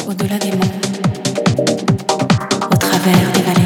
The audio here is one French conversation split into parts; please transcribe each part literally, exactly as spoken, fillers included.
au-delà des monts, au travers des vallées.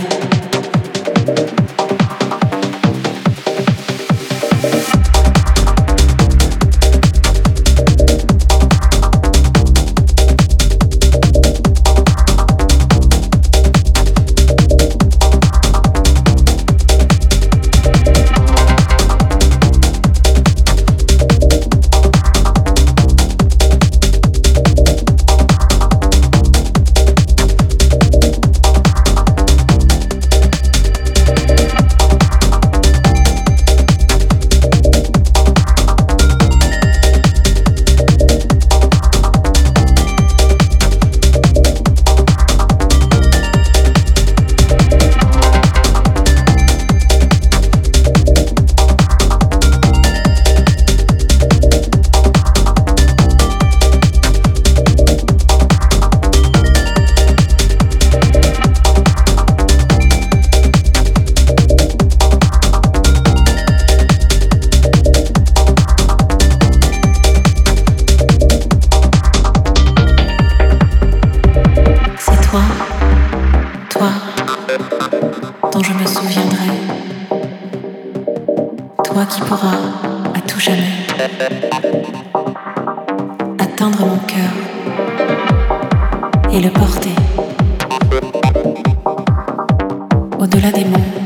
Toi, dont je me souviendrai, toi qui pourras, à tout jamais, atteindre mon cœur et le porter au-delà des monts.